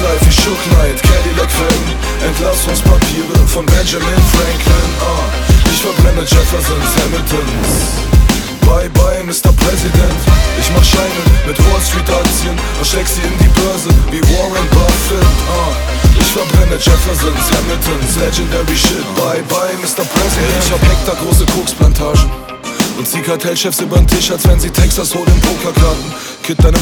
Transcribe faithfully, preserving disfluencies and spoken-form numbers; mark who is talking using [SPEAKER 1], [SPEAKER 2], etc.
[SPEAKER 1] Life wie Shook Knight, Cadillac-Felgen, Entlassungspapiere von Benjamin Franklin. uh. Ich verbrenne Jeffersons, Hamiltons. Bye bye, Mister President. Ich mach Scheine mit Wall Street Aktien und steck sie in die Börse wie Warren Buffett. uh. Ich verbrenne Jeffersons, Hamiltons, Legendary Shit. Bye bye, Mister President. Ich hab Hektar große Koksplantagen und zieh Kartellchefs übern Tisch, als wenn sie Texas holen Pokerkarten. Kid, deine